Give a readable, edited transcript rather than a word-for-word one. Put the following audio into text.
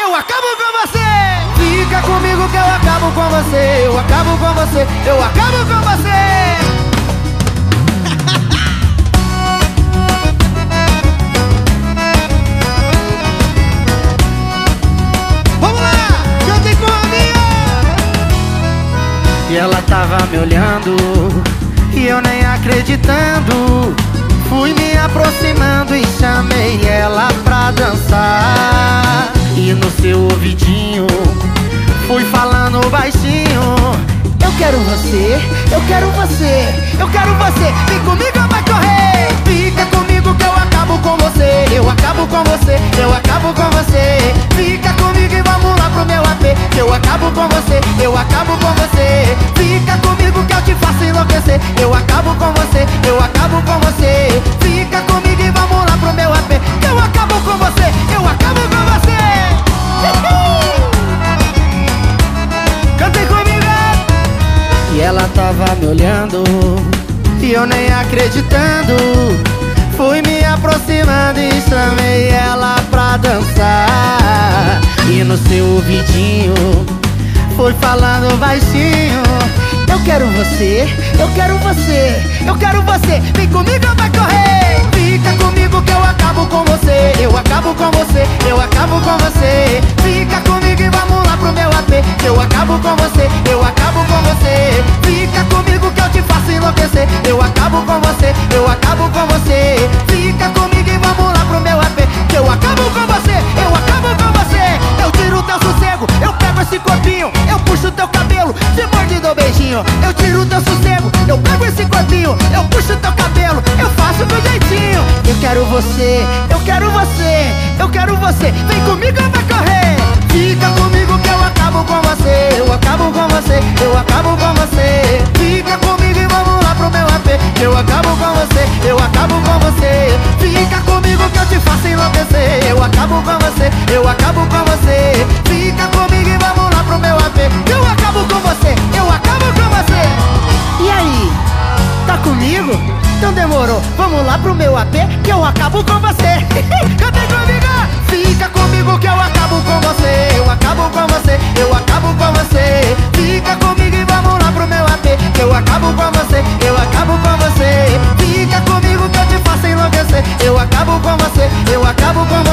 eu acabo com você. Fica comigo que eu acabo com você. Eu acabo com você, eu acabo com você. Vamos lá, cantem com a minha. E ela tava me olhando e eu nem acreditando. Fui me aproximando e chamei ela pra dançar. E no seu ouvidinho fui falando baixinho: eu quero você, eu quero você, eu quero você. Vem comigo ou vai correr? Fica comigo que eu acabo com você. Eu acabo com você, eu acabo com você. Fica comigo e vamos lá pro meu AP. Que eu acabo com você, eu acabo com você. Fica comigo que eu te faço enlouquecer. Eu acabo com você, eu acabo com você. Fica comigo e vamos lá pro meu AP. Que eu acabo com você, eu acabo com você. Cantem comigo. E ela tava me olhando e eu nem acreditando. Fui me aproximando e chamei ela pra dançar. E no seu ouvidinho fui falando baixinho: eu quero você, eu quero você, eu quero você. Vem comigo ou vai correr? Fica comigo que eu acabo com você. Eu acabo com você, eu acabo com você. Fica comigo e vamos lá pro meu AP. Eu acabo com você, eu acabo com você. Fica comigo que eu te faço enlouquecer. Eu acabo com você, eu acabo com você. Fica comigo e vamos lá pro meu AP. Que eu acabo com você, eu acabo com você. Eu tiro o teu sossego, eu pego esse corpinho. Eu puxo o teu cabelo, te mordo e dou beijinho. Eu tiro o teu sossego, eu pego esse corpinho. Eu puxo o teu cabelo, eu faço do jeitinho. Eu quero você, eu quero você, eu quero você. Vem comigo ou vai correr? Fica comigo que eu acabo com você. Eu acabo com você, eu acabo com você. Fica comigo e vamos lá pro meu AP. Eu acabo com você, eu acabo com você. Fica comigo que eu te faço enlouquecer. Eu acabo com você, eu acabo com você. Fica comigo e vamos lá pro meu AP. Eu acabo com você, eu acabo com você. E aí, tá comigo? Então demorou, vamos lá pro meu AP que eu acabo com você. Cantei comigo! Fica comigo que eu acabo com você. Eu acabo com você, eu acabo com você. Fica comigo e vamos lá pro meu AP que eu acabo com você, eu acabo com você. Fica comigo que eu te faço enlouquecer. Eu acabo com você, eu acabo com você.